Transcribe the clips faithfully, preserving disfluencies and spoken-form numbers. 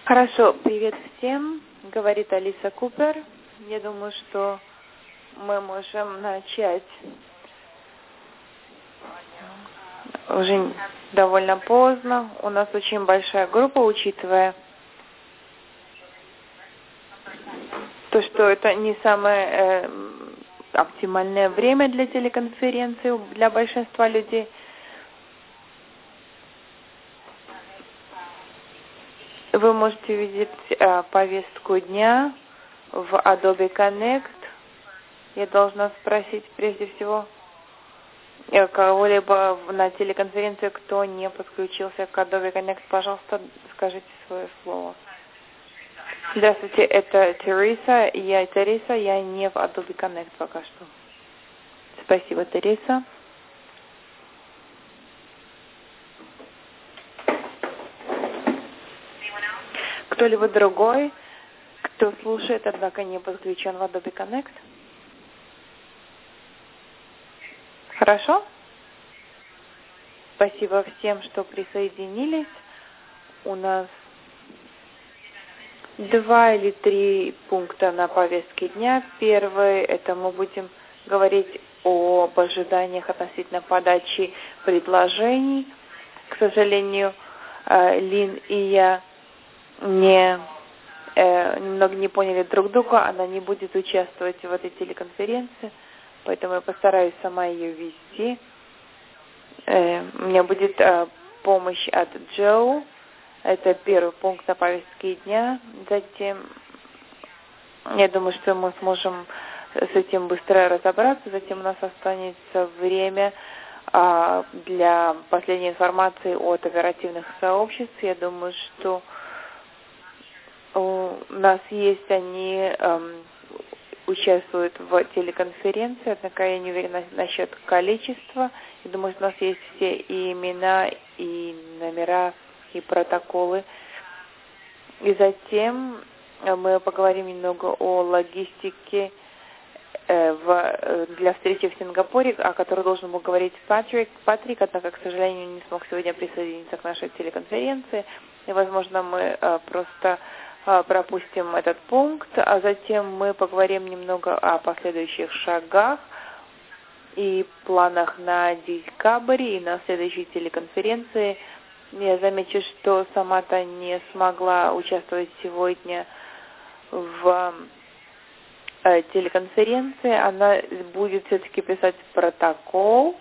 Хорошо, привет всем, говорит Алиса Купер. Я думаю, что мы можем начать. Уже довольно поздно. У нас очень большая группа, учитывая то, что это не самое э, оптимальное время для телеконференции для большинства людей. Вы можете видеть э, повестку дня в Adobe Connect. Я должна спросить прежде всего э, кого-либо на телеконференции, кто не подключился к Adobe Connect. Пожалуйста, скажите свое слово. Здравствуйте, это Тереса. Я Тереса, я не в Adobe Connect пока что. Спасибо, Тереса. Кто-либо другой, кто слушает, однако не подключен в Adobe Connect? Хорошо? Спасибо всем, что присоединились. У нас два или три пункта на повестке дня. Первый – это мы будем говорить об ожиданиях относительно подачи предложений. К сожалению, Лин и я не, э, немного не поняли друг друга. Она не будет участвовать в этой телеконференции, поэтому я постараюсь сама ее вести. Э, у меня будет э, помощь от Джо. Это первый пункт на повестке дня. Затем, я думаю, что мы сможем с этим быстро разобраться. Затем у нас останется время а, для последней информации от оперативных сообществ. Я думаю, что у нас есть, они эм, участвуют в телеконференции, однако я не уверена насчет количества. Я думаю, что у нас есть все и имена, и номера, и протоколы. И затем мы поговорим немного о логистике э, в, для встречи в Сингапуре, о которой должен был говорить Патрик. Патрик, однако, к сожалению, не смог сегодня присоединиться к нашей телеконференции. И, возможно, мы э, просто э, пропустим этот пункт, а затем мы поговорим немного о последующих шагах и планах на декабрь и на следующей телеконференции. Я замечу, что сама-то не смогла участвовать сегодня в э, телеконференции. Она будет все-таки писать протокол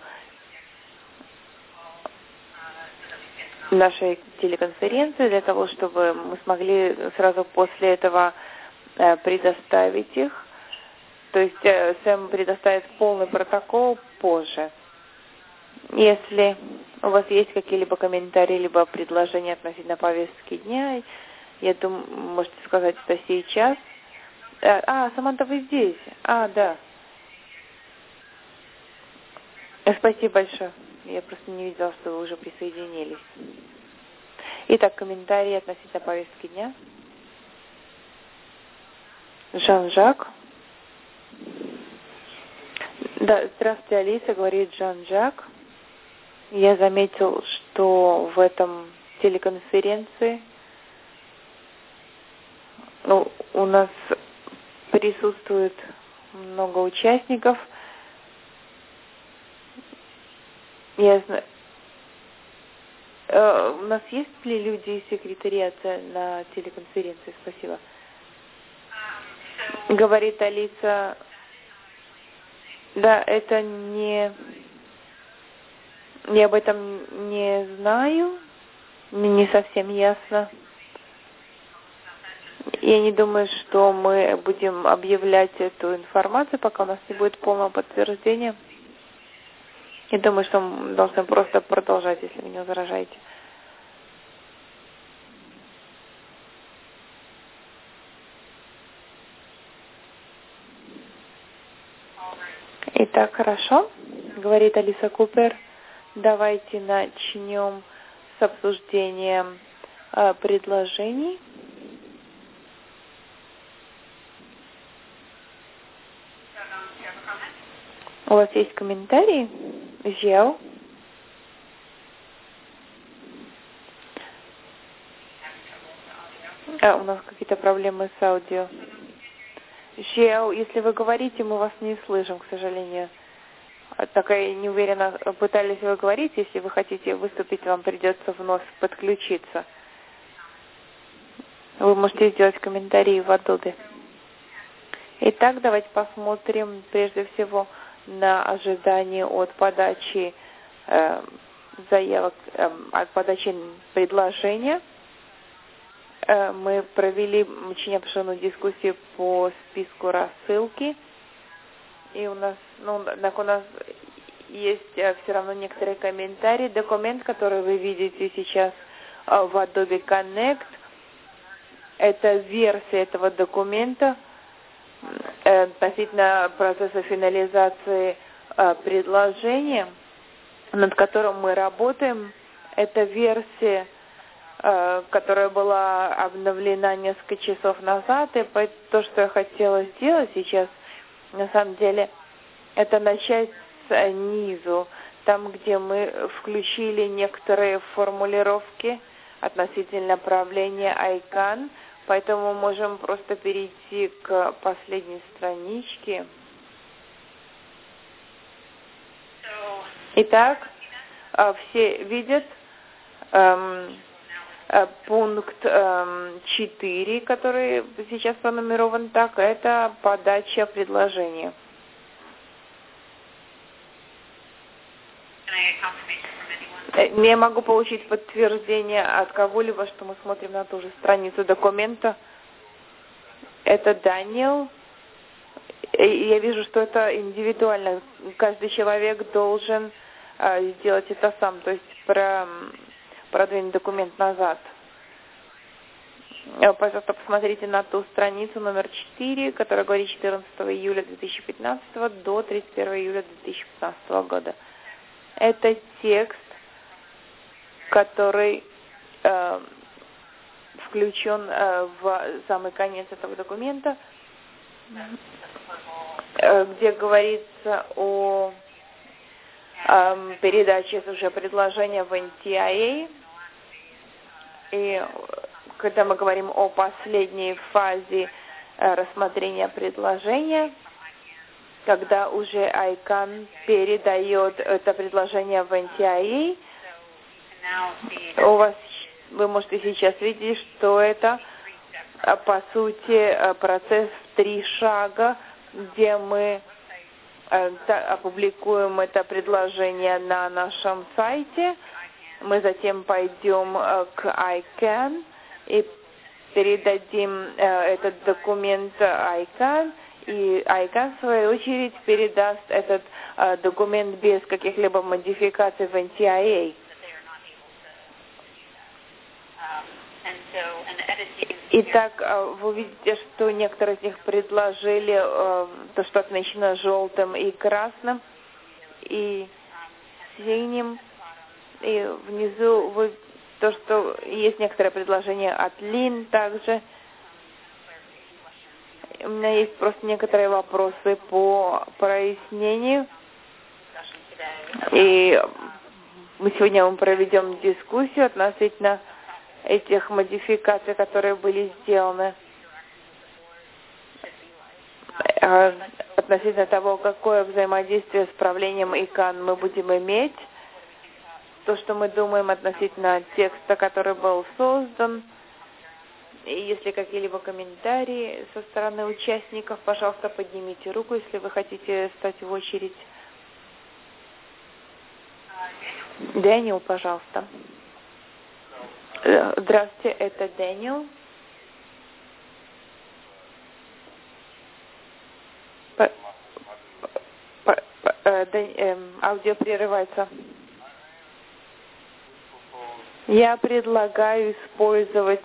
нашей телеконференции для того, чтобы мы смогли сразу после этого э, предоставить их. То есть э, Сэм предоставит полный протокол позже. Если у вас есть какие-либо комментарии, либо предложения относительно повестки дня, я думаю, можете сказать это сейчас. А, Саманта, вы здесь? А, да. Спасибо большое. Я просто не видела, что вы уже присоединились. Итак, комментарии относительно повестки дня. Жан-Жак. Да, здравствуйте, Алиса, говорит Жан-Жак. Я заметил, что в этом телеконференции ну, у нас присутствует много участников. Я знаю, э, у нас есть ли люди из секретариата на телеконференции? Спасибо. Говорит Алиса. Да, это не... Я об этом не знаю, мне не совсем ясно. Я не думаю, что мы будем объявлять эту информацию, пока у нас не будет полного подтверждения. Я думаю, что мы должны просто продолжать, если вы не возражаете. Итак, хорошо, говорит Алиса Купер. Давайте начнем с обсуждения э, предложений. У вас есть комментарии? Жел? А, у нас какие-то проблемы с аудио. Щео, если вы говорите, мы вас не слышим, к сожалению. Так я не уверена, пытались вы говорить, если вы хотите выступить, вам придется вновь подключиться. Вы можете сделать комментарии в Adobe. Итак, давайте посмотрим прежде всего на ожидание от подачи э, заявок, э, от подачи предложения. Э, мы провели очень обширную дискуссию по списку рассылки. И у нас, ну, так у нас есть э, все равно некоторые комментарии. Документ, который вы видите сейчас э, в Adobe Connect, это версия этого документа э, относительно процесса финализации э, предложения, над которым мы работаем. Это версия, э, которая была обновлена несколько часов назад. И то, что я хотела сделать сейчас, на самом деле, это начать с низу, там, где мы включили некоторые формулировки относительно правления айкан, поэтому мы можем просто перейти к последней страничке. Итак, все видят эм, пункт эм, четыре, который сейчас пронумерован так, это подача предложения. Я могу получить подтверждение от кого-либо, что мы смотрим на ту же страницу документа. Это Даниэл. Я вижу, что это индивидуально. Каждый человек должен э, сделать это сам, то есть про, продвинуть документ назад. Пожалуйста, посмотрите на ту страницу номер четыре, которая говорит четырнадцатого июля две тысячи пятнадцатого до тридцать первого июля две тысячи пятнадцатого года. Это текст, который э, включен э, в самый конец этого документа, э, где говорится о э, передаче уже предложения в эн ти ай эй. И когда мы говорим о последней фазе э, рассмотрения предложения, когда уже айкан передает это предложение в эн ти ай эй, у вас, вы можете сейчас видеть, что это, по сути, процесс в три шага, где мы опубликуем это предложение на нашем сайте, мы затем пойдем к айкан и передадим этот документ айкан, и айкан, в свою очередь, передаст этот документ без каких-либо модификаций в эн ти ай эй. Итак, вы видите, что некоторые из них предложили то, что отмечено желтым и красным, и синим. И внизу вы, то, что есть некоторые предложения от Лин также. У меня есть просто некоторые вопросы по прояснению. И мы сегодня мы проведем дискуссию относительно этих модификаций, которые были сделаны, относительно того, какое взаимодействие с правлением айкан мы будем иметь, то, что мы думаем относительно текста, который был создан. И если какие-либо комментарии со стороны участников, пожалуйста, поднимите руку, если вы хотите встать в очередь. Дэниел, пожалуйста. Здравствуйте, это Дэниел. По, по, по, э, э, аудио прерывается. Я предлагаю использовать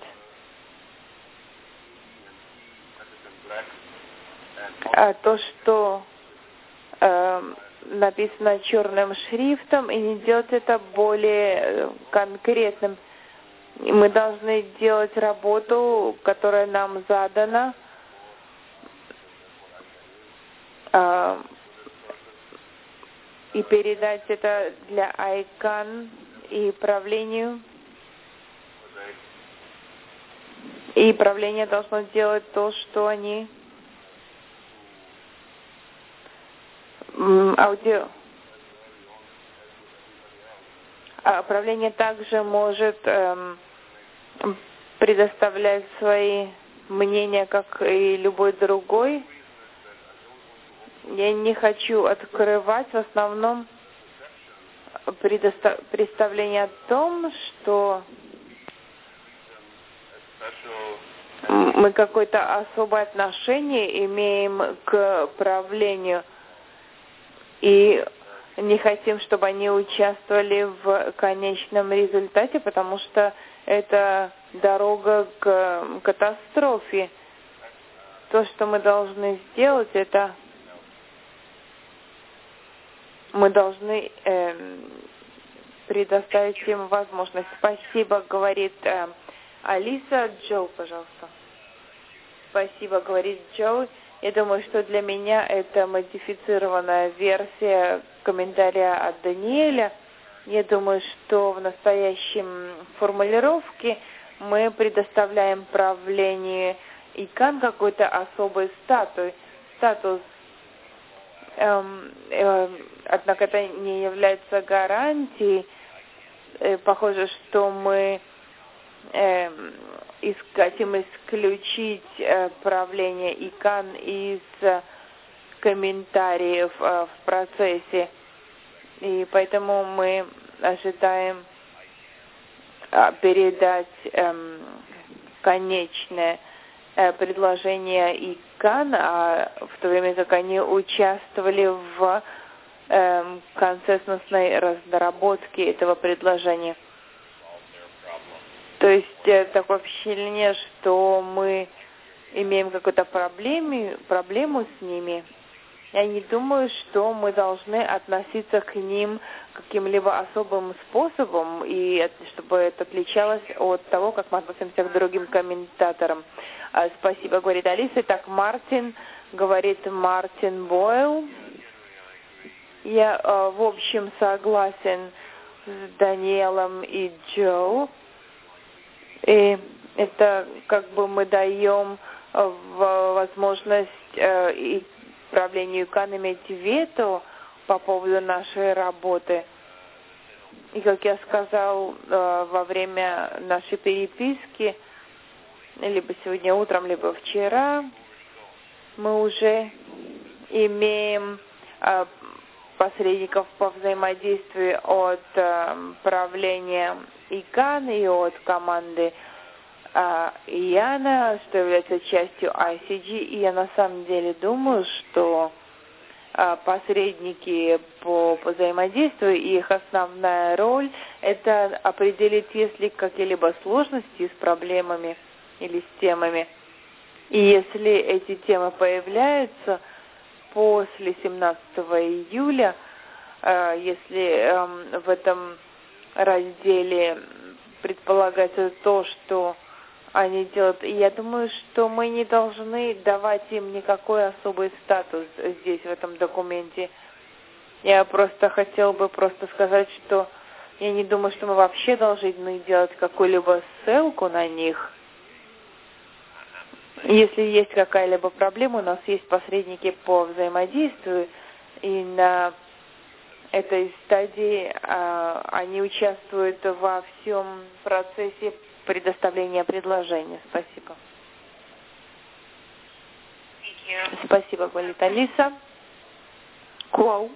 а, то, что э, написано черным шрифтом, и не делать это более конкретным. Мы должны делать работу, которая нам задана, э, и передать это для айкан и правлению. И И правление должно делать то, что они аудио. А правление также может эм, предоставлять свои мнения, как и любой другой. Я не хочу открывать в основном предостав... представление о том, что мы какое-то особое отношение имеем к правлению и не хотим, чтобы они участвовали в конечном результате, потому что это дорога к катастрофе. То, что мы должны сделать, это мы должны э, предоставить им возможность. Спасибо, говорит э, Алиса. Джо, пожалуйста. Спасибо, говорит Джо. Я думаю, что для меня это модифицированная версия комментария от Даниэля. Я думаю, что в настоящем формулировке мы предоставляем правлению икан какой-то особый статус. статус. Эм, э, однако это не является гарантией. Э, похоже, что мы э, хотим исключить э, правление икан из э, комментариев э, в процессе. И поэтому мы ожидаем э, передать э, конечное э, предложение икан, а в то время как они участвовали в э, консенсусной разработке этого предложения. То есть э, такое впечатление, что мы имеем какую-то проблему, проблему с ними. Я не думаю, что мы должны относиться к ним каким-либо особым способом, и это, чтобы это отличалось от того, как мы относимся к другим комментаторам. А, спасибо, говорит Алиса. Так, Мартин, говорит Мартин Бойл. Я, а, в общем, согласен с Даниэлом и Джо. И это как бы мы даем возможность э, и правлению икан иметь вето по поводу нашей работы. И как я сказал э, во время нашей переписки, либо сегодня утром, либо вчера, мы уже имеем э, посредников по взаимодействию от э, правления икан и от команды э, Яна, что является частью ай си джи. И я на самом деле думаю, что э, посредники по, по взаимодействию, их основная роль – это определить, есть ли какие-либо сложности с проблемами или с темами. И если эти темы появляются после семнадцатого июля, э, если э, в этом разделе предполагается то, что они делают, и я думаю, что мы не должны давать им никакой особый статус здесь, в этом документе. Я просто хотела бы просто сказать, что я не думаю, что мы вообще должны делать какую-либо ссылку на них. Если есть какая-либо проблема, у нас есть посредники по взаимодействию, и на этой стадии а, они участвуют во всем процессе предоставления предложения. Спасибо. Спасибо, говорит Алиса. Квоу.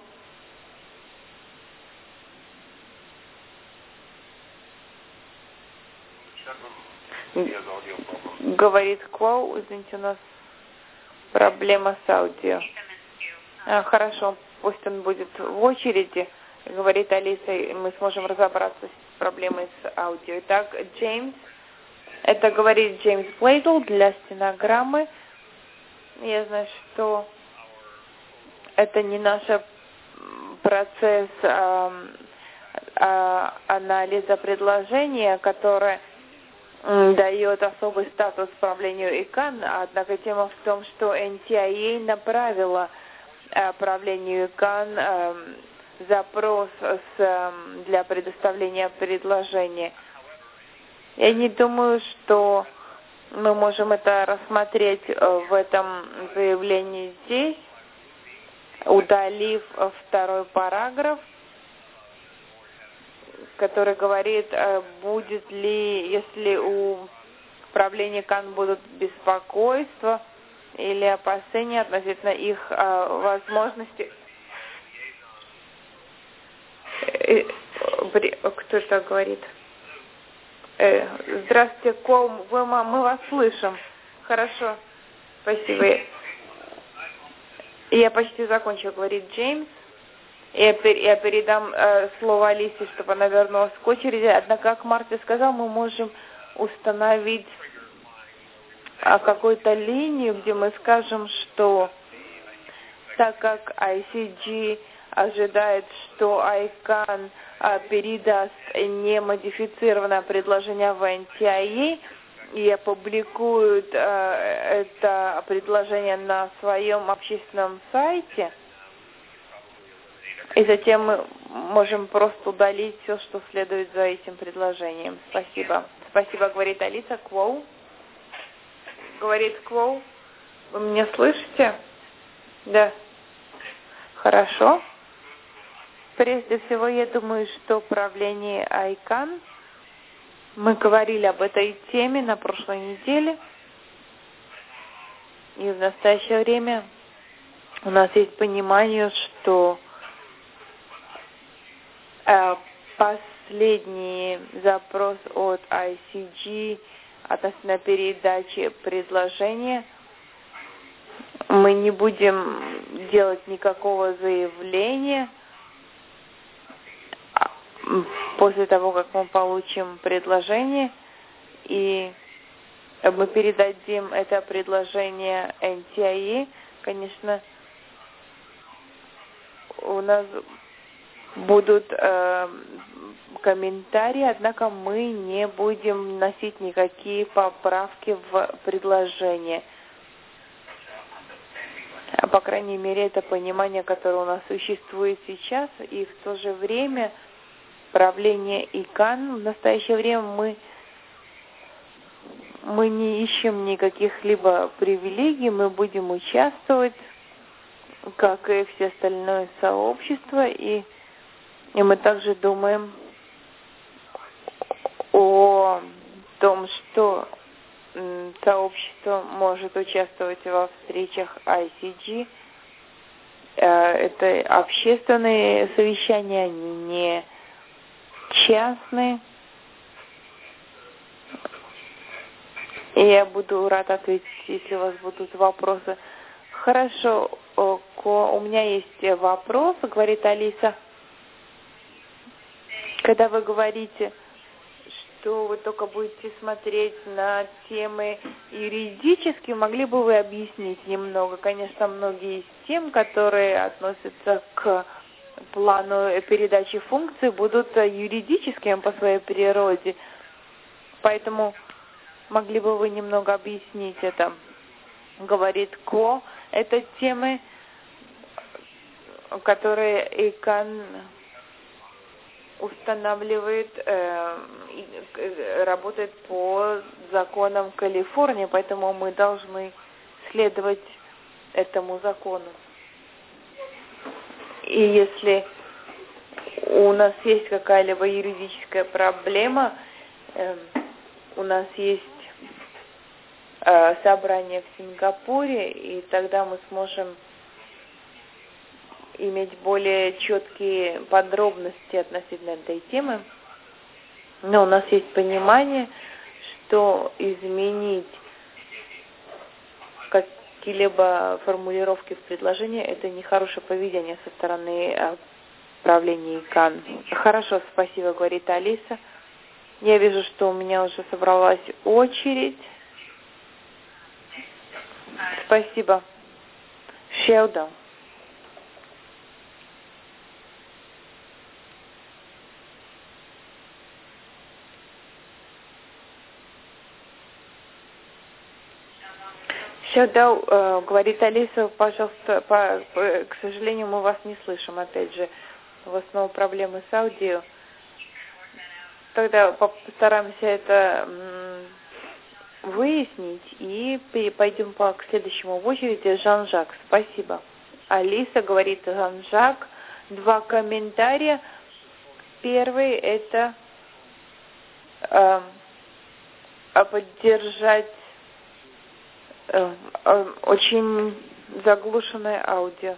Говорит Квоу, извините, у нас проблема с аудио. А, хорошо, пусть он будет в очереди, говорит Алиса, и мы сможем разобраться с проблемой с аудио. Итак, Джеймс, это говорит Джеймс Блейдл для стенограммы. Я знаю, что это не наш процесс а, а, анализа предложения, которое дает особый статус правлению икан, однако тема в том, что эн ти ай эй направила э, правлению икан э, запрос с, э, для предоставления предложения. Я не думаю, что Мы можем это рассмотреть в этом заявлении здесь, удалив второй параграф, который говорит, будет ли, если у правления КАН будут беспокойства или опасения относительно их возможности. Кто это говорит? Здравствуйте, Кол, вы, мы вас слышим. Хорошо, спасибо. Я почти закончил, говорит Джеймс. Я, пер, я передам э, слово Алисе, чтобы она вернулась к очереди. Однако, как Марти сказал, мы можем установить а, какую-то линию, где мы скажем, что так как ай си джи ожидает, что айкан а, передаст немодифицированное предложение в эн ти ай эй и опубликует а, это предложение на своем общественном сайте, и затем мы можем просто удалить все, что следует за этим предложением. Спасибо. Спасибо, говорит Алиса. Квоу. Говорит Квоу. Вы меня слышите? Да. Хорошо. Прежде всего, я думаю, что правление айкан, мы говорили об этой теме на прошлой неделе, и в настоящее время у нас есть понимание, что э, последний запрос от ай си джи относительно передачи предложения, мы не будем делать никакого заявления после того, как мы получим предложение, и мы передадим это предложение эн ти ай эй. Конечно, у нас будут э, комментарии, однако мы не будем вносить никакие поправки в предложение. По крайней мере, это понимание, которое у нас существует сейчас, и в то же время правление айкан в настоящее время мы, мы не ищем никаких либо привилегий, мы будем участвовать, как и все остальное сообщество, и, и мы также думаем о том, что сообщество может участвовать во встречах ай си джи. Это общественные совещания, они не частные. И я буду рад ответить, если у вас будут вопросы. Хорошо, у меня есть вопрос, говорит Алиса. Когда вы говорите, что вы только будете смотреть на темы юридические, могли бы вы объяснить немного? Конечно, многие из тем, которые относятся к плану передачи функций, будут юридическими по своей природе. Поэтому могли бы вы немного объяснить это? Говорит Ко, это темы, которые айкан устанавливает, э, работает по законам Калифорнии, поэтому мы должны следовать этому закону. И если у нас есть какая-либо юридическая проблема, э, у нас есть э, собрание в Сингапуре, и тогда мы сможем иметь более четкие подробности относительно этой темы. Но у нас есть понимание, что изменить какие-либо формулировки в предложении — это нехорошее поведение со стороны правления айкан. Хорошо, спасибо, говорит Алиса. Я вижу, что у меня уже собралась очередь. Спасибо. Шелдон. Шелдон, э, говорит Алиса, пожалуйста, по, по, к сожалению, мы вас не слышим, опять же, в основном проблемы с аудио. Тогда постараемся это выяснить, и пойдем по к следующему в очереди. Жан-Жак, спасибо. Алиса говорит, Жан-Жак, два комментария. Первый это э, поддержать э, э, очень заглушенное аудио.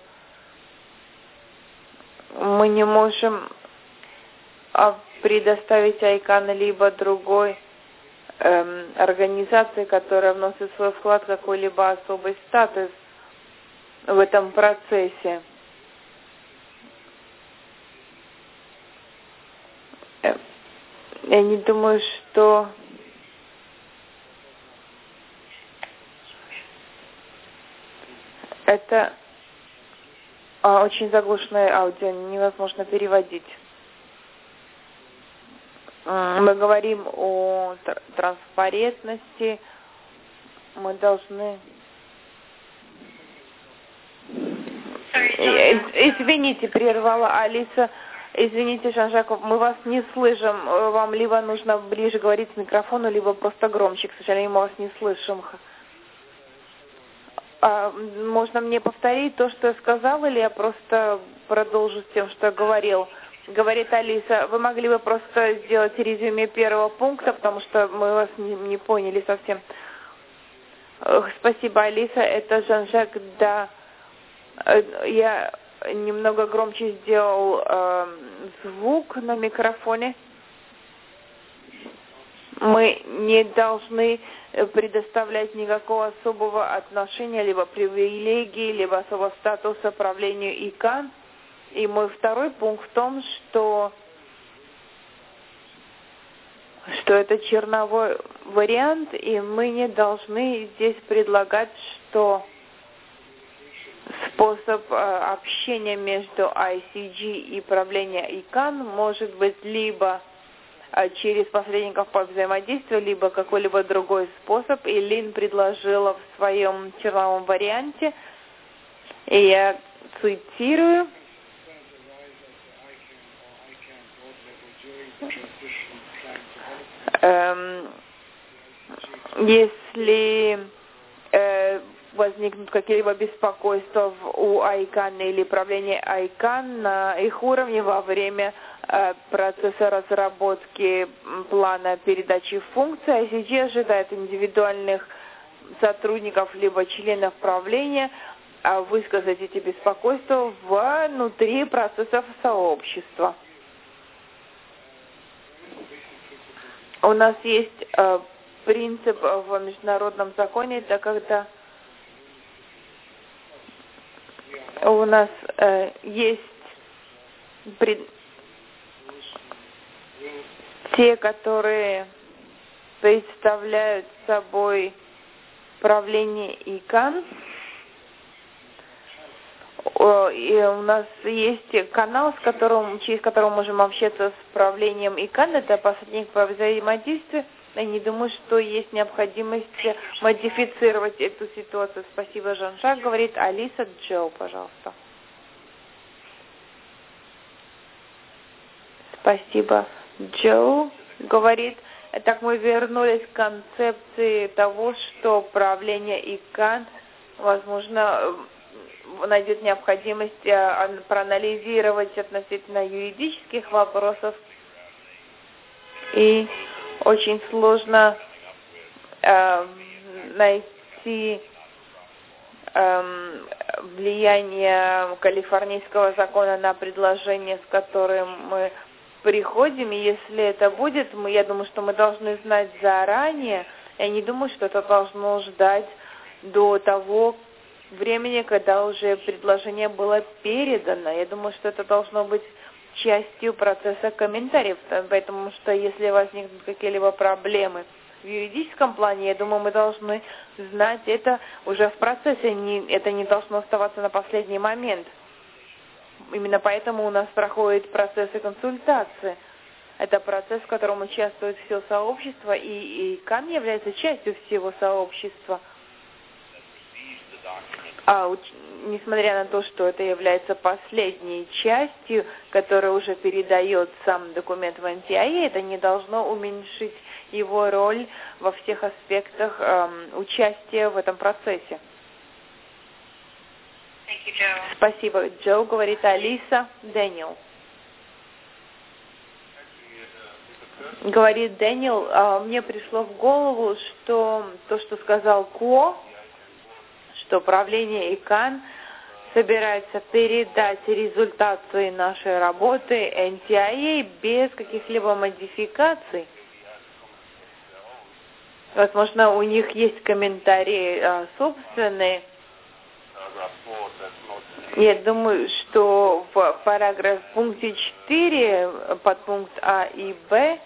Мы не можем предоставить айкан либо другой эм, организации, которая вносит свой вклад в какой-либо особый статус в этом процессе. Я не думаю, что это а, очень заглушенное аудио, невозможно переводить. Мы говорим о тр- транспарентности, мы должны... Извините, прервала Алиса. Извините, Жан-Жак, мы вас не слышим. Вам либо нужно ближе говорить к микрофону, либо просто громче. К сожалению, мы вас не слышим. А можно мне повторить то, что я сказала, или я просто продолжу с тем, что я говорил? Говорит Алиса, вы могли бы просто сделать резюме первого пункта, потому что мы вас не, не поняли совсем. Спасибо, Алиса. Это Жан-Жак. Да, я немного громче сделал э, звук на микрофоне. Мы не должны предоставлять никакого особого отношения, либо привилегии, либо особого статуса правлению ИКАН. И мой второй пункт в том, что, что это черновой вариант, и мы не должны здесь предлагать, что способ э, общения между ай си джи и правлением ИКАН может быть либо э, через посредников по взаимодействию, либо какой-либо другой способ. И Лин предложила в своем черновом варианте, и я цитирую, эм, если э, возникнут какие-либо беспокойства у айкан или правления айкан на их уровне во время э, процесса разработки плана передачи функций, ай си джи ожидает индивидуальных сотрудников либо членов правления э, высказать эти беспокойства внутри процессов сообщества. У нас есть э, принцип в международном законе, это когда у нас э, есть пред... те, которые представляют собой правление ИКАН. И у нас есть канал, с которым, через который мы можем общаться с правлением ИКАН, это посредник по взаимодействию. Я не думаю, что есть необходимость модифицировать эту ситуацию. Спасибо, Жан-Жак. Говорит Алиса. Джо, пожалуйста. Спасибо, Джо. Говорит, так мы вернулись к концепции того, что правление ИКАН, возможно, найдет необходимость проанализировать относительно юридических вопросов. И очень сложно э, найти э, влияние калифорнийского закона на предложение, с которым мы приходим. И если это будет, мы, я думаю, что мы должны знать заранее. Я не думаю, что это должно ждать до того времени, когда уже предложение было передано. Я думаю, что это должно быть частью процесса комментариев, потому что если возникнут какие-либо проблемы в юридическом плане, я думаю, мы должны знать это уже в процессе, не, это не должно оставаться на последний момент. Именно поэтому у нас проходят процессы консультации. Это процесс, в котором участвует все сообщество, и, и КАН является частью всего сообщества. А уч... несмотря на то, что это является последней частью, которая уже передает сам документ в эн ти ай, это не должно уменьшить его роль во всех аспектах э, участия в этом процессе. Thank you, Joe. Спасибо, Джо, говорит Алиса. Дэниел. Говорит Дэниел, а, мне пришло в голову, что то, что сказал Ко, что правление ИКАН собирается передать результат своей нашей работы эн ти ай эй без каких-либо модификаций. Возможно, у них есть комментарии а, собственные. Я думаю, что в параграф пункте четыре, подпункт А и Б,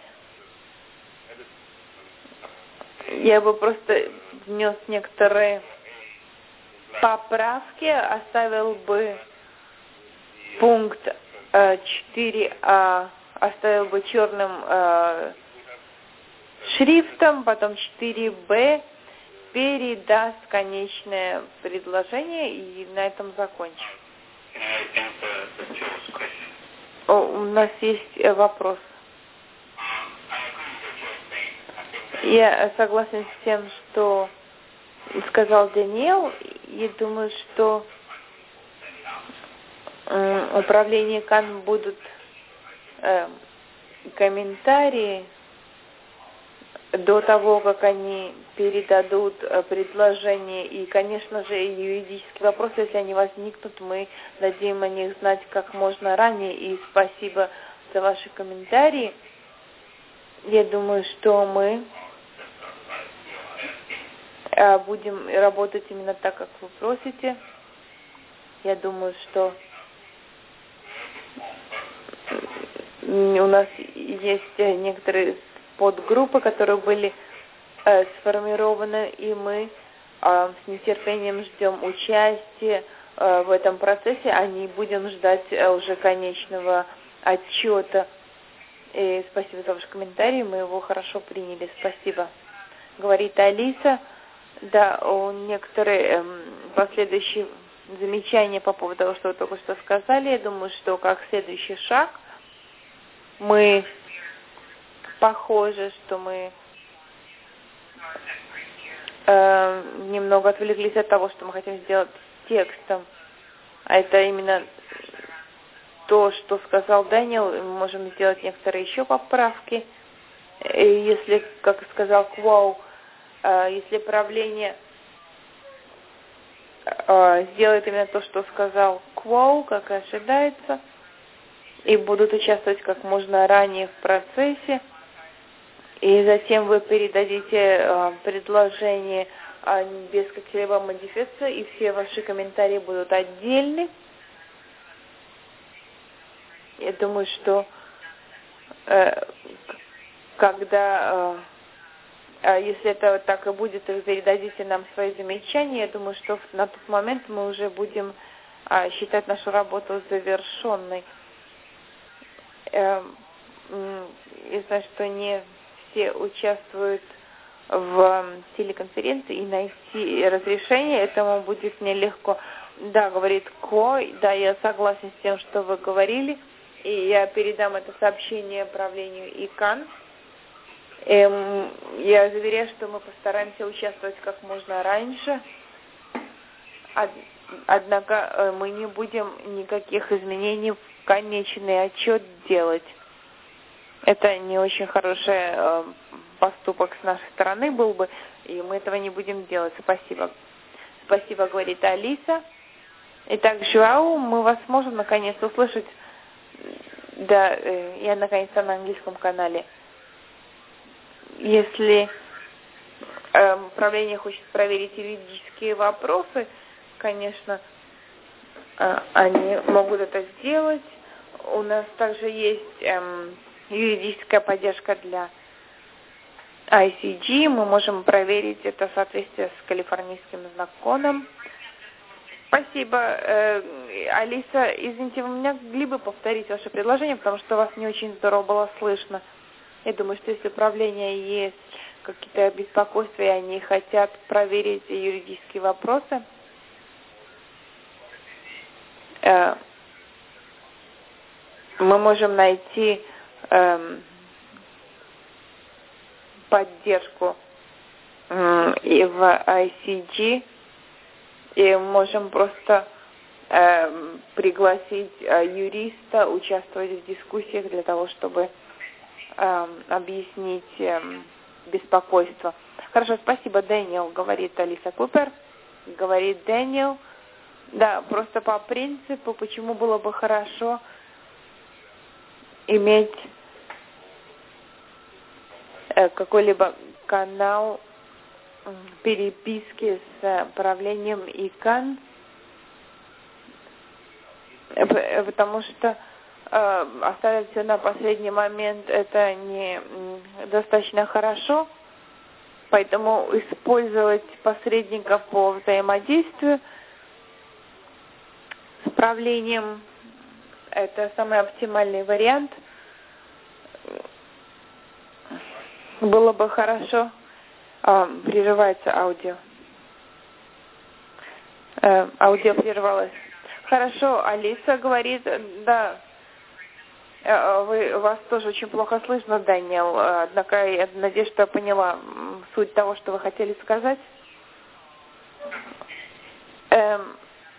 я бы просто внес некоторые поправки, оставил бы пункт э, четыре А, оставил бы черным э, шрифтом, потом четыре Б передаст конечное предложение, и на этом закончим. О, у нас есть вопрос. Я согласен с тем, что сказал Даниэл, и думаю, что э, управление КАН будут э, комментарии до того, как они передадут предложение. И, конечно же, юридические вопросы, если они возникнут, мы дадим о них знать как можно ранее. И спасибо за ваши комментарии. Я думаю, что мы будем работать именно так, как вы просите. Я думаю, что у нас есть некоторые подгруппы, которые были э, сформированы, и мы э, с нетерпением ждем участия э, в этом процессе, а не будем ждать э, уже конечного отчета. И спасибо за ваш комментарий, мы его хорошо приняли. Спасибо. Говорит Алиса. Да, у некоторые э, последующие замечания по поводу того, что вы только что сказали. Я думаю, что как следующий шаг мы похоже, что мы э, немного отвлеклись от того, что мы хотим сделать с текстом. А это именно то, что сказал Дэниел. Мы можем сделать некоторые еще поправки. И если, как сказал Квоу, э, если правление э, сделает именно то, что сказал Квоу, как и ожидается, и будут участвовать как можно ранее в процессе, и затем вы передадите э, предложение э, без каких-либо модификаций, и все ваши комментарии будут отдельны. Я думаю, что э, когда, э, если это так и будет, и вы передадите нам свои замечания, я думаю, что на тот момент мы уже будем э, считать нашу работу завершенной. Э, э, я знаю, что не все участвуют в телеконференции, и найти разрешение этому будет нелегко. Да, говорит Ко, да, я согласен с тем, что вы говорили, и я передам это сообщение правлению ИКАН. Эм, я заверяю, что мы постараемся участвовать как можно раньше, Од, однако мы не будем никаких изменений в конечный отчет делать. Это не очень хороший э, поступок с нашей стороны был бы, и мы этого не будем делать. Спасибо. Спасибо, говорит Алиса. Итак, Жуау, мы вас можем наконец услышать. Да, э, я наконец-то на английском канале. Если э, управление хочет проверить юридические вопросы, конечно, э, они могут это сделать. У нас также есть э, юридическая поддержка для ай си джи. Мы можем проверить это в соответствии с калифорнийским законом. Спасибо. Э, Алиса, извините, вы меня могли бы повторить ваше предложение, потому что вас не очень здорово было слышно. Я думаю, что если управление есть какие-то беспокойства, и они хотят проверить юридические вопросы, э, мы можем найти э, поддержку и в ай си джи, и можем просто э, пригласить э, юриста участвовать в дискуссиях для того, чтобы э, объяснить э, беспокойство. Хорошо, спасибо, Дэниел, говорит Алиса Купер. Говорит Дэниел. Да, просто по принципу, почему было бы хорошо иметь э, какой-либо канал э, переписки с э, правлением ИКАН, э, потому что э, оставить все на последний момент это не э, достаточно хорошо, поэтому использовать посредников по взаимодействию с правлением — это самый оптимальный вариант. Было бы хорошо. А, прерывается аудио. А, аудио прервалось. Хорошо, Алиса говорит, да, вы, вас тоже очень плохо слышно, Дэниел. Однако я надеюсь, что я поняла суть того, что вы хотели сказать. Эм,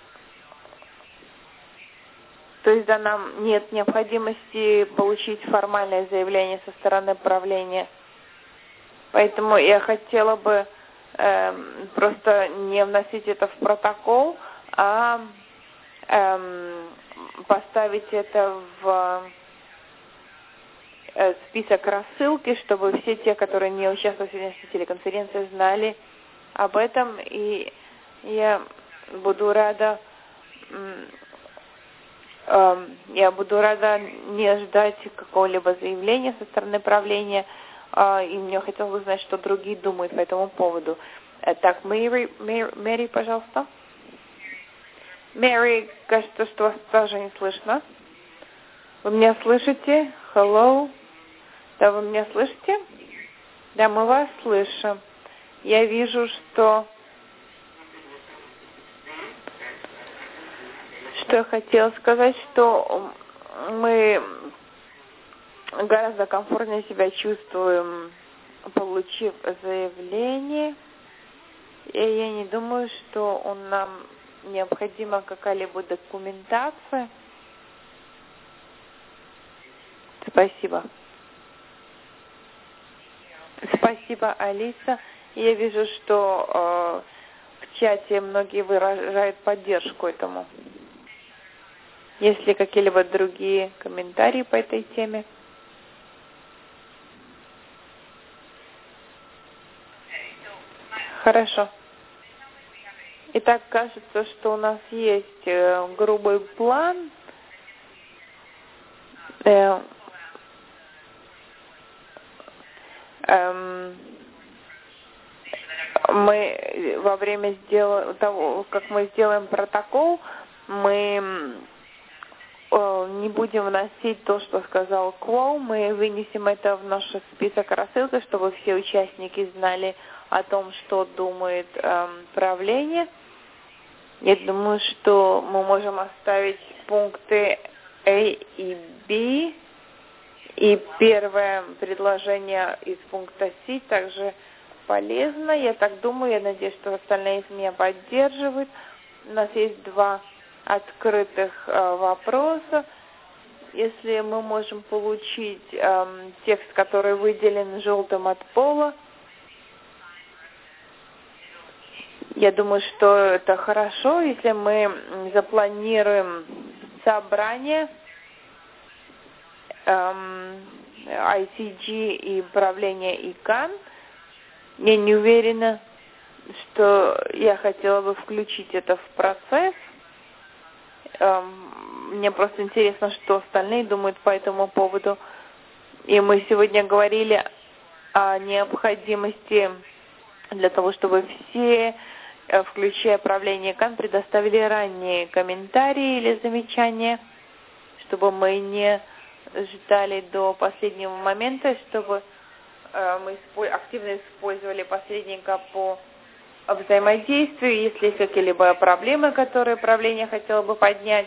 То есть, да, нам нет необходимости получить формальное заявление со стороны правления. Поэтому я хотела бы э, просто не вносить это в протокол, а э, поставить это в э, список рассылки, чтобы все те, которые не участвуют в сегодняшней телеконференции, знали об этом. И я буду рада... М- Я буду рада не ждать какого-либо заявления со стороны правления, и мне хотелось бы знать, что другие думают по этому поводу. Так, Мэри, Мэри, Мэри, пожалуйста. Мэри, кажется, что вас тоже не слышно. Вы меня слышите? Hello? Да, вы меня слышите? Да, мы вас слышим. Я вижу, что... Что я хотела сказать, что мы гораздо комфортнее себя чувствуем, получив заявление. И я не думаю, что нам необходима какая-либо документация. Спасибо. Спасибо, Алиса. Я вижу, что э, в чате многие выражают поддержку этому. Есть ли какие-либо другие комментарии по этой теме? Хорошо. Итак, кажется, что у нас есть э, грубый план. Э, эм, мы во время сдел... того, как мы сделаем протокол, мы не будем вносить то, что сказал Квоу, мы вынесем это в наш список рассылки, чтобы все участники знали о том, что думает эм, правление. Я думаю, что мы можем оставить пункты A и B, и первое предложение из пункта C также полезно. Я так думаю, я надеюсь, что остальные меня поддерживают. У нас есть два открытых э, вопроса. Если мы можем получить э, текст, который выделен желтым от пола, я думаю, что это хорошо. Если мы запланируем собрание э, ай си джи и правление ИКАН, я не уверена, что я хотела бы включить это в процесс. Мне просто интересно, что остальные думают по этому поводу. И мы сегодня говорили о необходимости для того, чтобы все, включая правление КАН, предоставили ранние комментарии или замечания, чтобы мы не ждали до последнего момента, чтобы мы активно использовали посредника по взаимодействию, если есть какие-либо проблемы, которые правление хотело бы поднять.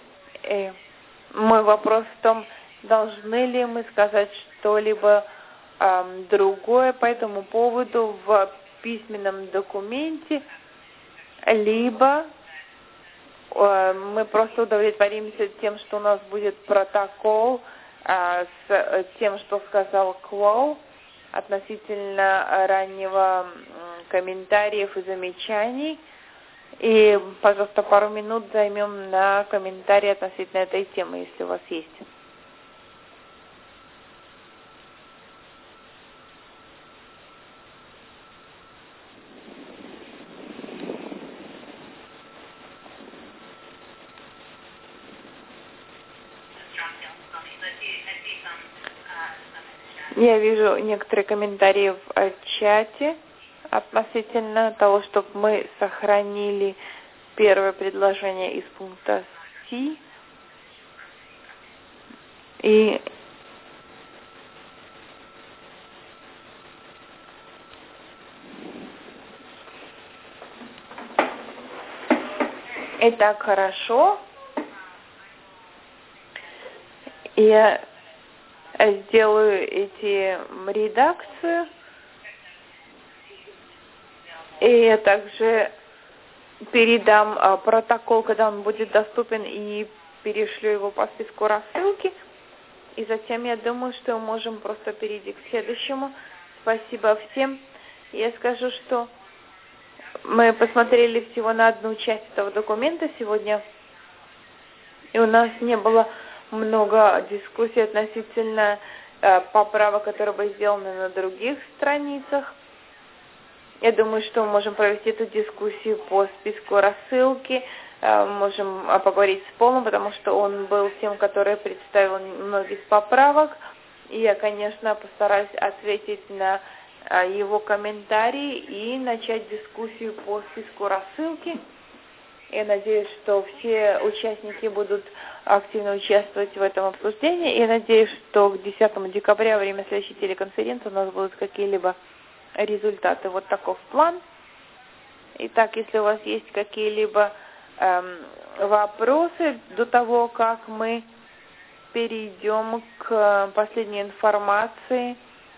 И мой вопрос в том, должны ли мы сказать что-либо э, другое по этому поводу в письменном документе, либо э, мы просто удовлетворимся тем, что у нас будет протокол э, с тем, что сказал Клоу относительно раннего э, комментариев и замечаний. И, пожалуйста, пару минут займем на комментарии относительно этой темы, если у вас есть. Я вижу некоторые комментарии в чате относительно того, чтобы мы сохранили первое предложение из пункта С. И Итак, хорошо. Я сделаю эти редакцию. И я также передам а, протокол, когда он будет доступен, и перешлю его по списку рассылки. И затем я думаю, что мы можем просто перейти к следующему. Спасибо всем. Я скажу, что мы посмотрели всего на одну часть этого документа сегодня. И у нас не было много дискуссий относительно э, поправок, которые были сделаны на других страницах. Я думаю, что мы можем провести эту дискуссию по списку рассылки, э, можем э, поговорить с Полом, потому что он был тем, который представил многие из поправок. И я, конечно, постараюсь ответить на э, его комментарии и начать дискуссию по списку рассылки. Я надеюсь, что все участники будут активно участвовать в этом обсуждении. И надеюсь, что к десятому декабря, во время следующей телеконференции, у нас будут какие-либо результаты. Вот таков план. Итак, если у вас есть какие-либо эм, вопросы до того, как мы перейдем к последней информации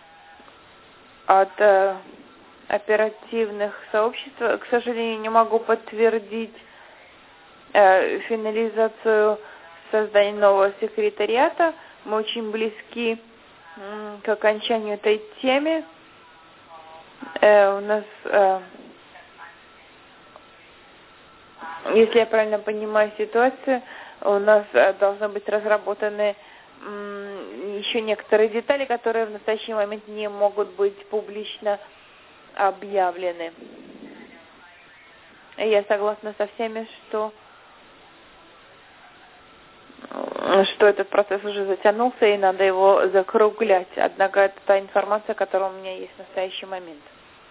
от э, оперативных сообществ, к сожалению, не могу подтвердить э, финализацию создания нового секретариата. Мы очень близки э, к окончанию этой темы. Э, у нас, э, если я правильно понимаю ситуацию, у нас э, должны быть разработаны э, еще некоторые детали, которые в настоящий момент не могут быть публично объявлены. И я согласна со всеми, что что этот процесс уже затянулся и надо его закруглять. Однако это та информация, которая у меня есть в настоящий момент.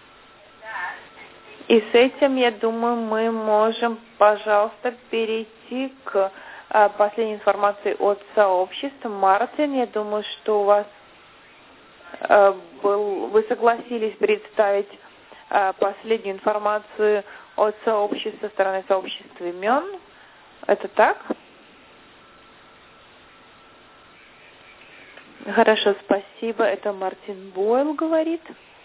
И с этим, я думаю, мы можем, пожалуйста, перейти к а, последней информации от сообществ. Мартин, я думаю, что у вас а, был, вы согласились представить а, последнюю информацию от сообществ со стороны сообщества имен. Это так? Хорошо, спасибо. Это Мартин Бойл говорит.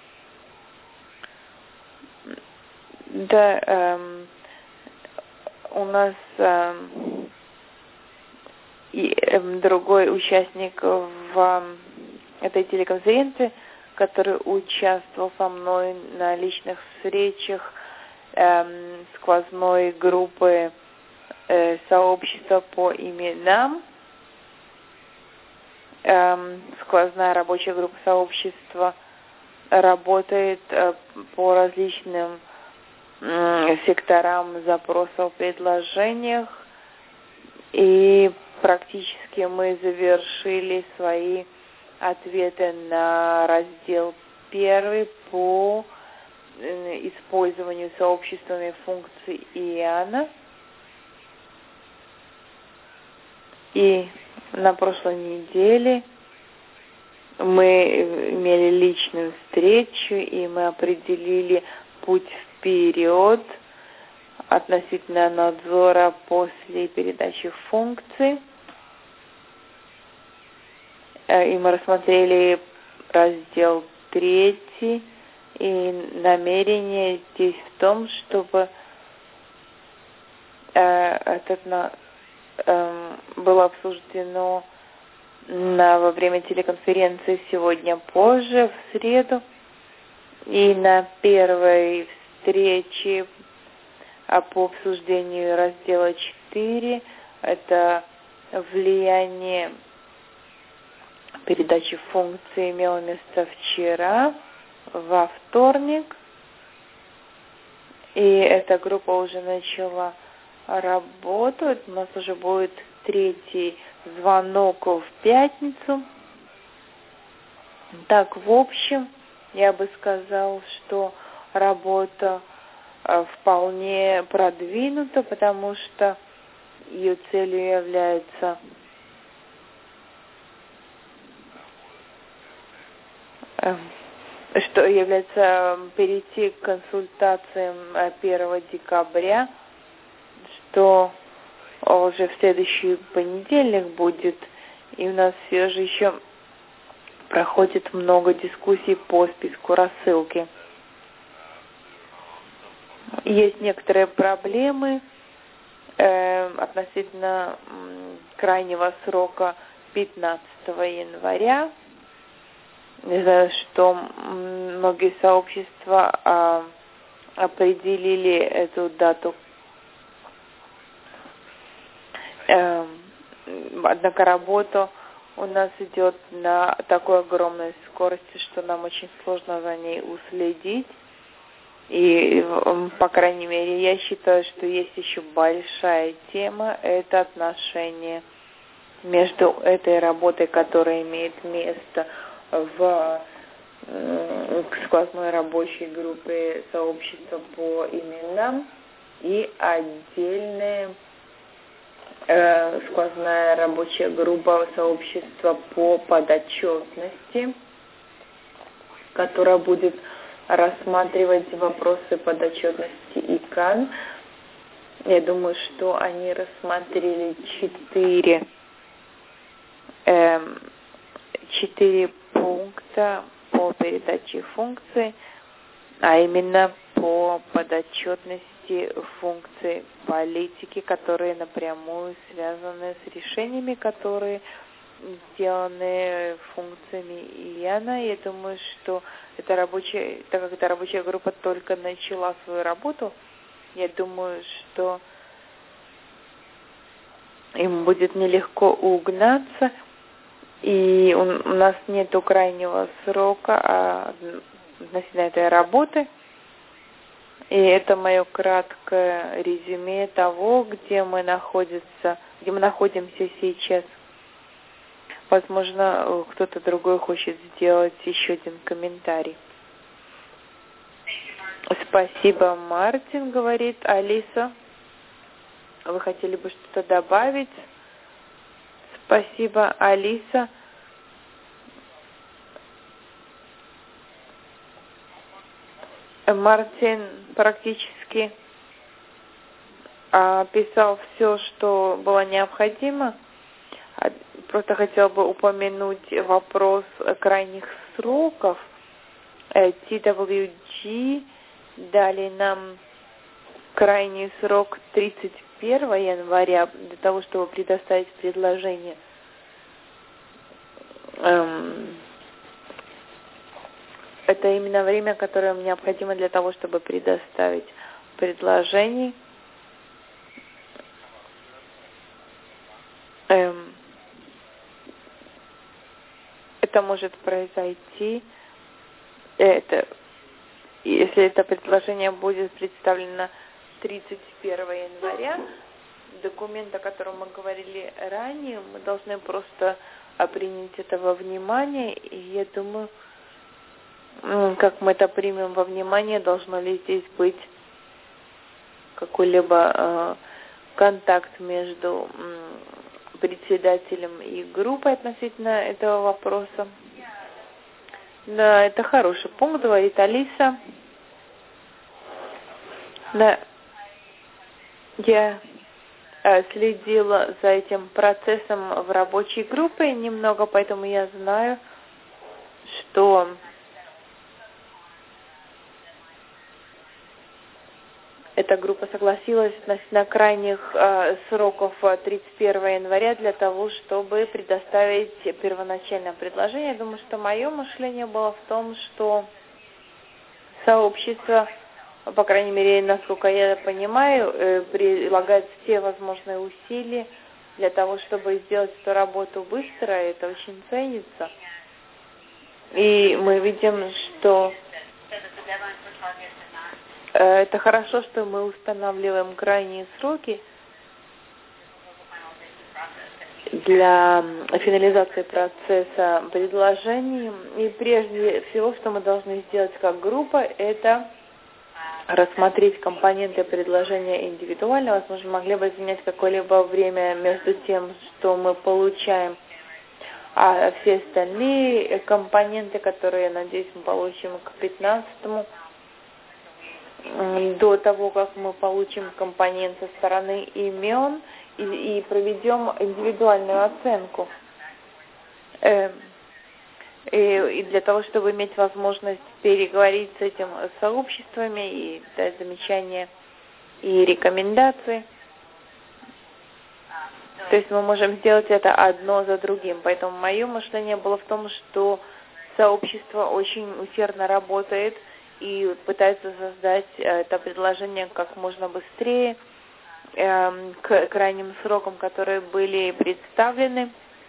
Да, эм, у нас эм, и, эм, другой участник в эм, этой телеконференции, который участвовал со мной на личных встречах эм, сквозной группы э, сообщества по именам. Эм, сквозная рабочая группа сообщества работает э, по различным э, секторам запросов, предложениях, и практически мы завершили свои ответы на раздел первый по э, использованию сообществами функций ИАНа. И на прошлой неделе мы имели личную встречу, и мы определили путь вперед относительно надзора после передачи функций. И мы рассмотрели раздел третий. И намерение здесь в том, чтобы э, этот на, э, было обсуждено на, во время телеконференции сегодня позже, в среду. И на первой встрече по обсуждению раздела четыре, это влияние передачи функции имело место вчера, во вторник. И эта группа уже начала работу. У нас уже будет третий звонок в пятницу. Так, в общем, я бы сказал, что работа вполне продвинута, потому что ее целью является что является перейти к консультациям первого декабря, что уже в следующий понедельник будет, и у нас все же еще проходит много дискуссий по списку рассылки. Есть некоторые проблемы э, относительно э, крайнего срока пятнадцатого января. Я знаю, что многие сообщества э, определили эту дату. Э, однако работа у нас идет на такой огромной скорости, что нам очень сложно за ней уследить. И, по крайней мере, я считаю, что есть еще большая тема, это отношение между этой работой, которая имеет место в сквозной рабочей группе сообщества по именам и отдельная э, сквозная рабочая группа сообщества по подотчетности, которая будет рассматривать вопросы подотчетности ИКАН. Я думаю, что они рассмотрели четыре, эм, четыре пункта по передаче функций, а именно по подотчетности функций политики, которые напрямую связаны с решениями, которые сделаны функциями ИАНа. Я думаю, что эта рабочая, так как эта рабочая группа только начала свою работу, я думаю, что им будет нелегко угнаться, и у, у нас нет крайнего срока а, относительно этой работы. И это мое краткое резюме того, где мы находимся, где мы находимся сейчас. Возможно, кто-то другой хочет сделать еще один комментарий. Спасибо, Мартин, говорит Алиса. Вы хотели бы что-то добавить? Спасибо, Алиса. Мартин практически описал все, что было необходимо. Просто хотел бы упомянуть вопрос крайних сроков. ти дабл ю джи дали нам крайний срок тридцать первого января для того, чтобы предоставить предложение. Это именно время, которое необходимо для того, чтобы предоставить предложение. Это может произойти, это, если это предложение будет представлено тридцать первого января, документ, о котором мы говорили ранее, мы должны просто принять это во внимание, и я думаю, как мы это примем во внимание, должно ли здесь быть какой-либо э, контакт между э, председателем и группой относительно этого вопроса. Да, это хороший пункт, говорит Алиса. Да, я э, следила за этим процессом в рабочей группе немного, поэтому я знаю, что эта группа согласилась относительно крайних э, сроков тридцать первого января для того, чтобы предоставить первоначальное предложение. Я думаю, что мое мышление было в том, что сообщество, по крайней мере, насколько я понимаю, э, прилагает все возможные усилия для того, чтобы сделать эту работу быстро. Это очень ценится. И мы видим, что это хорошо, что мы устанавливаем крайние сроки для финализации процесса предложений. И прежде всего, что мы должны сделать как группа, это рассмотреть компоненты предложения индивидуально. Возможно, могли бы занять какое-либо время между тем, что мы получаем, а все остальные компоненты, которые, я надеюсь, мы получим к пятнадцатому, до того, как мы получим компонент со стороны имен и, и проведем индивидуальную оценку. Э, и, и для того, чтобы иметь возможность переговорить с этим сообществами и дать замечания и рекомендации. То есть мы можем сделать это одно за другим. Поэтому мое мышление было в том, что сообщество очень усердно работает и пытается создать это предложение как можно быстрее, э, к крайним срокам, которые были представлены.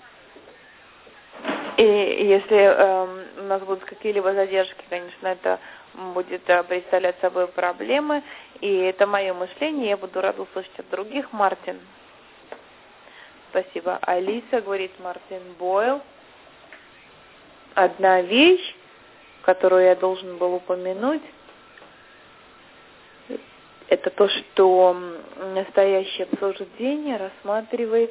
И если э, у нас будут какие-либо задержки, конечно, это будет э, представлять собой проблемы. И это мое мышление, я буду рада услышать от других. Мартин. Спасибо. Алиса, говорит Мартин Бойл. Одна вещь, которую я должен был упомянуть, это то, что настоящее обсуждение рассматривает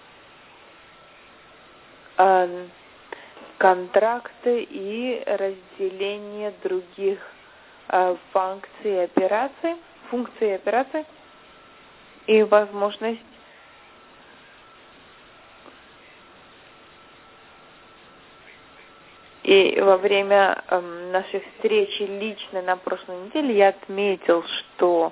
э, контракты и разделение других э, функций операций, функций операций и возможность И во время э, нашей встречи лично на прошлой неделе я отметил, что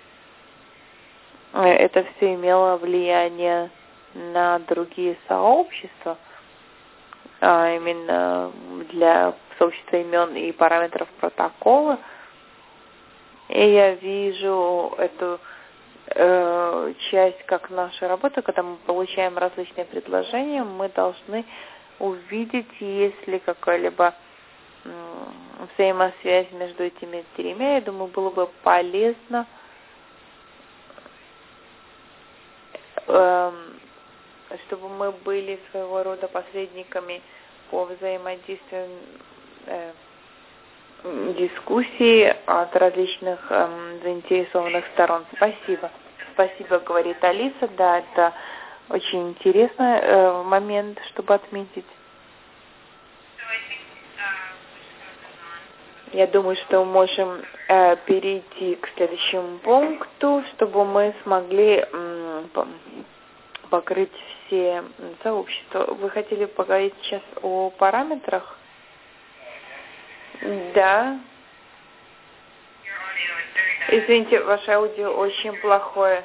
э, это все имело влияние на другие сообщества, а именно для сообщества имен и параметров протокола. И я вижу эту э, часть как наша работа, когда мы получаем различные предложения, мы должны увидеть, есть ли какая-либо взаимосвязь между этими тремя. Я думаю, было бы полезно э, чтобы мы были своего рода посредниками по взаимодействию э, дискуссии от различных э, заинтересованных сторон. Спасибо. Спасибо, говорит Алиса. Да, это очень интересный э, момент, чтобы отметить. Я думаю, что мы можем э, перейти к следующему пункту, чтобы мы смогли э, покрыть все сообщества. Вы хотели поговорить сейчас о параметрах? Да. Извините, ваше аудио очень плохое.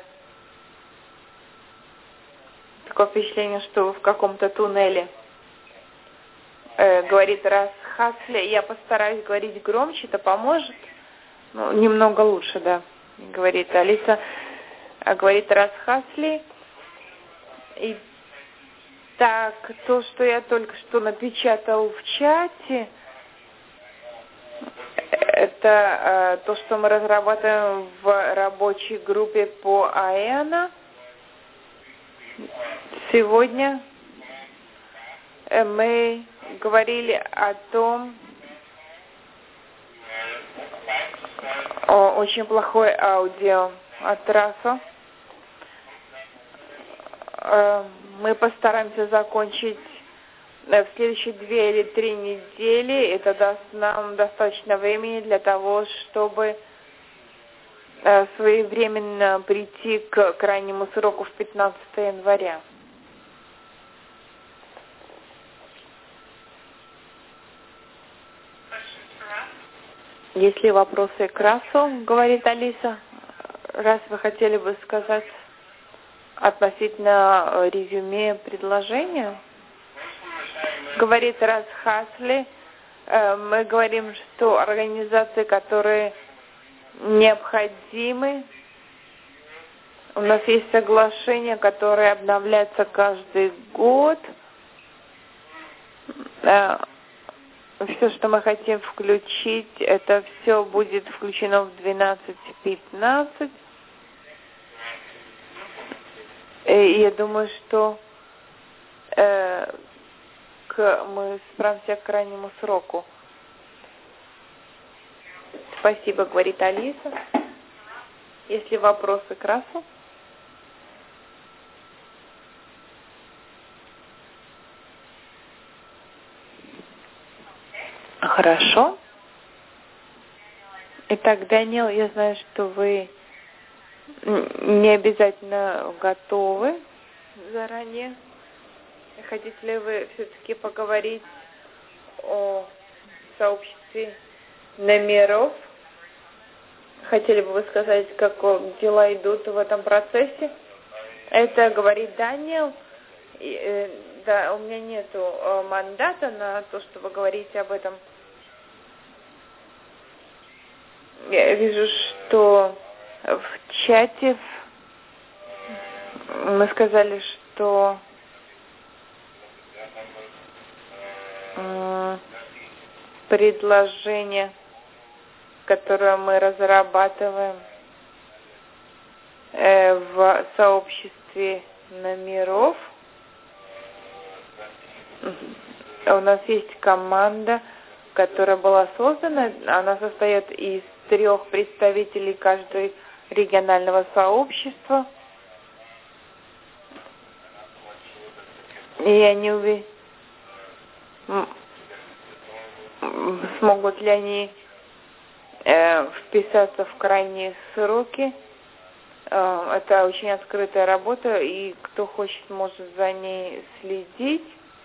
Такое впечатление, что вы в каком-то туннеле. Э, говорит Рас Хасли. Я постараюсь говорить громче, это поможет. Ну, немного лучше, да. Говорит Алиса. А говорит Рас Хасли. И так, то, что я только что напечатал в чате, это э, то, что мы разрабатываем в рабочей группе по АЭНа. Сегодня мы говорили о том, о, очень плохое аудио от Раса. Мы постараемся закончить в следующие две или три недели. Это даст нам достаточно времени для того, чтобы своевременно прийти к крайнему сроку в пятнадцатого января. Есть ли вопросы к Расу, говорит Алиса? Раз вы хотели бы сказать относительно резюме предложения? Говорит Рас Хасли, мы говорим, что организации, которые необходимы, у нас есть соглашение, которое обновляется каждый год. Все, что мы хотим включить, это все будет включено в двенадцать пятнадцать. И я думаю, что э, к, мы справимся к крайнему сроку. Спасибо, говорит Алиса. Есть ли вопросы к Расу? Хорошо. Итак, Даниэл, я знаю, что вы не обязательно готовы заранее. Хотите ли вы все-таки поговорить о сообществе номеров? Хотели бы вы сказать, как дела идут в этом процессе? Это говорит Даниэл. И, э, да, у меня нету э, мандата на то, чтобы говорить об этом. Я вижу, что в чате мы сказали, что э, предложение, которое мы разрабатываем э, в сообществе номеров, у нас есть команда, которая была создана. Она состоит из трех представителей каждого регионального сообщества. И они увидят, смогут ли они э, вписаться в крайние сроки. Э, это очень открытая работа, и кто хочет, может за ней следить.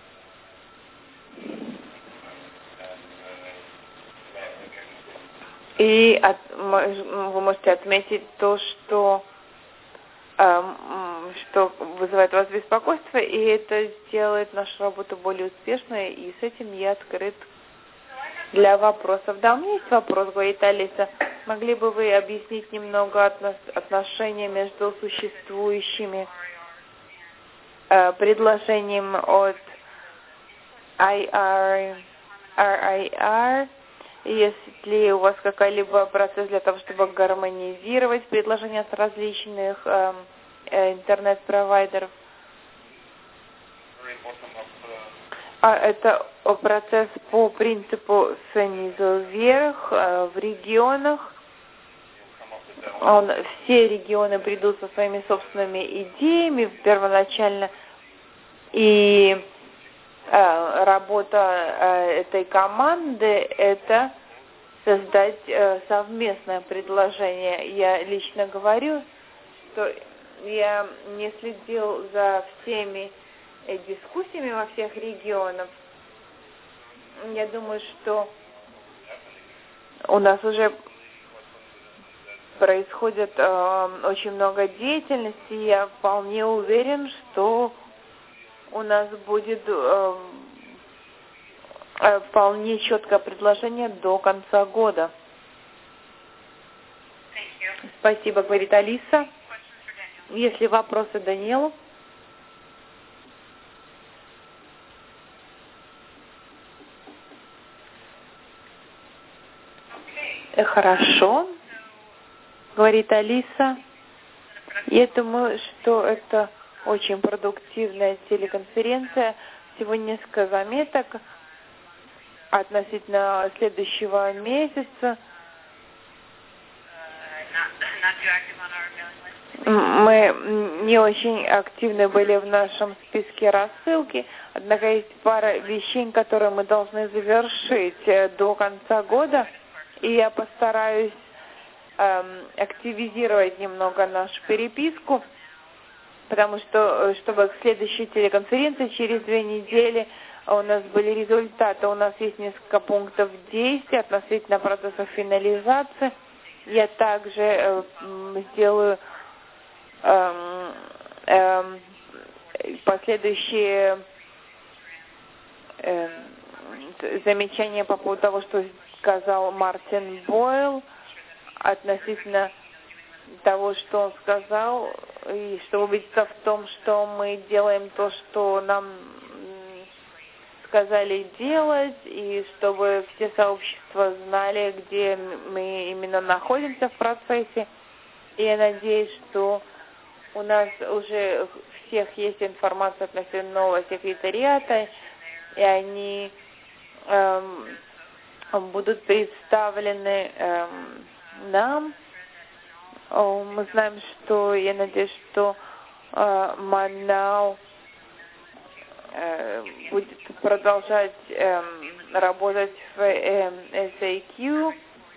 И от, вы можете отметить то, что, э, что вызывает у вас беспокойство, и это сделает нашу работу более успешной, и с этим я открыт для вопросов. Да, у меня есть вопрос, говорит Алиса. Могли бы вы объяснить немного отно- отношения между существующими э, предложением от ай ар, ар ай ар, есть ли у вас какой-либо процесс для того, чтобы гармонизировать предложения от различных э, э, интернет-провайдеров? А это процесс по принципу снизу вверх э, в регионах. Он, все регионы придут со своими собственными идеями первоначально, и э, работа э, этой команды — это создать э, совместное предложение. Я лично говорю, что я не следил за всеми э, дискуссиями во всех регионах. Я думаю, что у нас уже происходит э, очень много деятельности. Я вполне уверен, что у нас будет э, э, вполне четкое предложение до конца года. Спасибо, говорит Алиса. Есть ли вопросы Даниэлу? Э, хорошо. Говорит Алиса. Я думаю, что это очень продуктивная телеконференция. Всего несколько заметок относительно следующего месяца. Мы не очень активны были в нашем списке рассылки, однако есть пара вещей, которые мы должны завершить до конца года, и я постараюсь активизировать немного нашу переписку, потому что, чтобы к следующей телеконференции через две недели у нас были результаты, у нас есть несколько пунктов действий относительно процесса финализации. Я также э, сделаю э, э, последующие э, замечания по поводу того, что сказал Мартин Бойл относительно того, что он сказал, и чтобы убедиться в том, что мы делаем то, что нам сказали делать, и чтобы все сообщества знали, где мы именно находимся в процессе. И я надеюсь, что у нас уже у всех есть информация относительно нового секретариата, и они эм, будут представлены эм, нам. О, мы знаем, что, я надеюсь, что э, Манау э, будет продолжать э, работать в э, эс эй кью.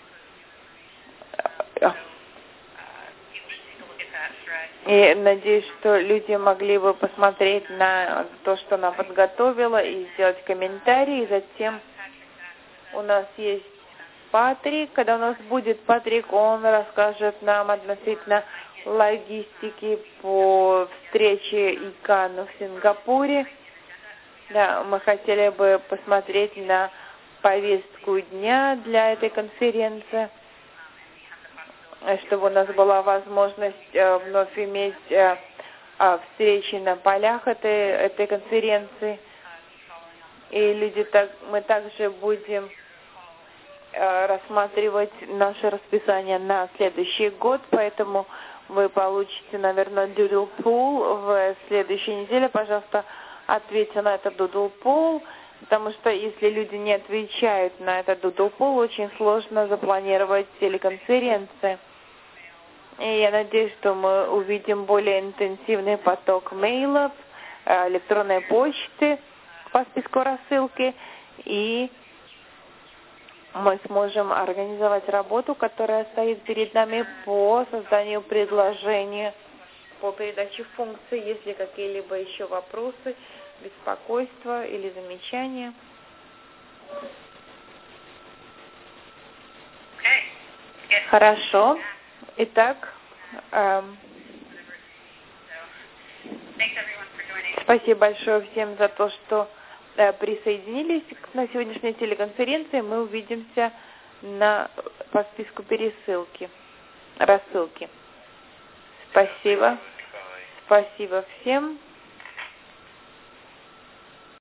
И надеюсь, что люди могли бы посмотреть на то, что она подготовила, и сделать комментарии. И затем у нас есть Патрик. Когда у нас будет Патрик, он расскажет нам относительно логистики по встрече ИКАН в Сингапуре. Да, мы хотели бы посмотреть на повестку дня для этой конференции, чтобы у нас была возможность э, вновь иметь э, э, встречи на полях этой, этой конференции. И люди так, мы также будем э, рассматривать наше расписание на следующий год, поэтому вы получите, наверное, Doodle Pool в следующей неделе. Пожалуйста, ответьте на этот Doodle Pool, потому что если люди не отвечают на этот Doodle Pool, очень сложно запланировать телеконференции. И я надеюсь, что мы увидим более интенсивный поток мейлов, электронной почты по списку рассылки, и мы сможем организовать работу, которая стоит перед нами по созданию предложения по передаче функций. Есть ли какие-либо еще вопросы, беспокойства или замечания? Хорошо. Итак, эм, спасибо большое всем за то, что э, присоединились на сегодняшней телеконференции. Мы увидимся на, по списку пересылки, рассылки. Спасибо. Спасибо всем.